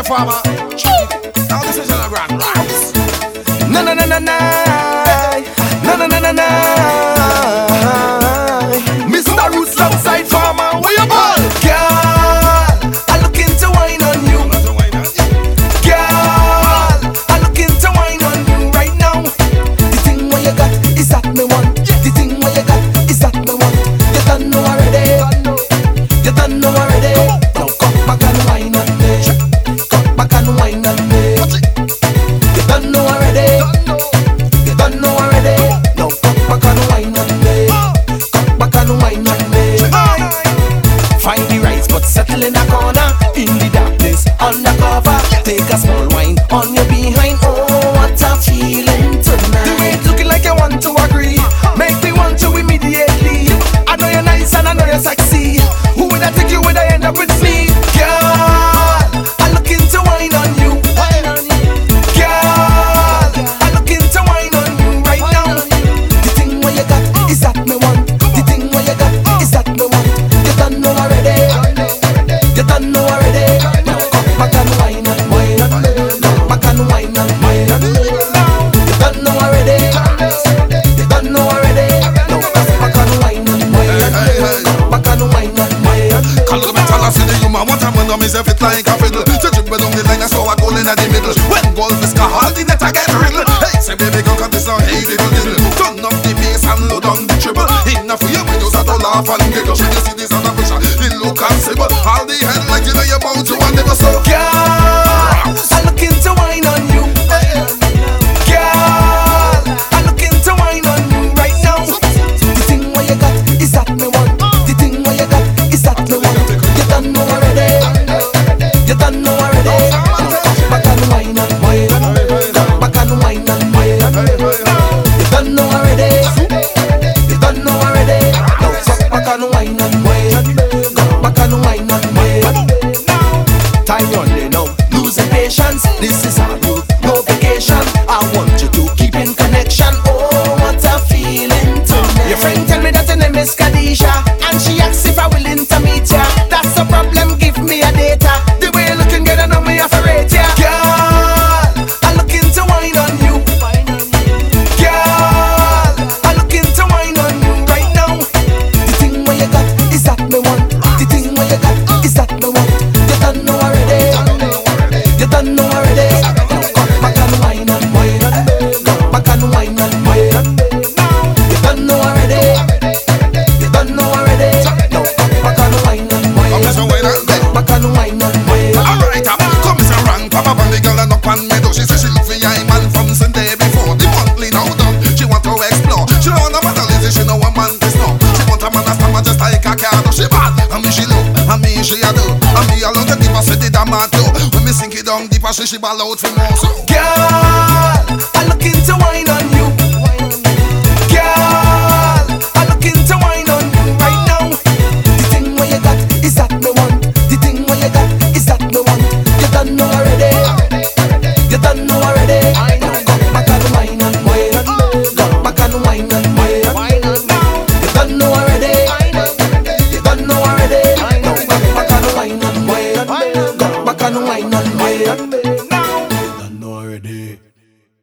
farmer. Now this is a grand rise. Na na na na na. Na na na na na. Mr. Roots outside farmer, where you ball? Girl, I looking to wine on you. Girl, I looking to wine on you right now. The thing what you got is that me want. The thing what you got is that me want. You done know already. You done know already. Now come back and wine on me. Come back and wine on me. You done know already. You done know already. Now come back and wine on me. Come back and wine on me. Find the right spot, settle in a corner. In the darkness, undercover. Take a small wine on your behind. Oh, what a feeling tonight. The way it's looking like you want to agree. Make me want you immediately. I know you're nice and I know you're sexy. Who would I take you when I end up with me? Girl, I'm looking to wine on you. Girl, I'm looking to wine on you right now. The thing what you got is that me want. The thing what you got is that me want. You done know already. You done know already. Now come back and wine on wine on. Come back and wine on wine on. You done know already. You done know already. Now come back and wine on wine on. Come back and wine on wine on. Call the metal and see the human. What I'm when I'm is if it like a fiddle. To drip down the line, I saw a goal in the middle. When goal is all the net I get riddle. Hey, say baby girl, cut this on, hey little diddle. Turn up the bass and load on the triple. Enough for your windows that all laugh and giggle. When you see this under pressure, it look and simple. All the head like you know you're bound to and never so. Girl, I'm looking to wine on you. Girl, I'm looking to wine on you right now. The thing what you got is that me want. The thing what you got is that me want. You done know already. You done know already. Come back and wine on wine on. Come back and wine on wine on. You done know already. You done know already. Now come back and wine on wine on. Come back and wine on wine on. Time running out, losing patience. This is our group, no vacation. I want you to keep in connection. Oh, what a feeling tonight. Your friend tell me that her name is Khadija, and she asks if I willing to meet ya. That's the problem, give me a data. The way you looking good, I know me have to rate ya. Girl, I'm looking to wine on you. Girl, I'm looking to wine on you right now. The thing what you got is that me want. The thing what you got is that me want. You done know already. You done know already. Now come back and wine on wine on. Come back and wine on wine on. You done know already. You done know already. Now come back and wine on wine on. Come back and wine on wine on. Alright, come is a rank. Papa and the girl and up on me. She say she look for your man from Sunday before. The monthly now done. She want to explore. She don't want a man to lazy. She know a man to snow. She want a man to stand just like a car. She bad. And me she look. And me she a do. And me alone the deeper say the damn too. When me sink it down deeper, she ball out for more. So Girl, I'm looking to wine on you.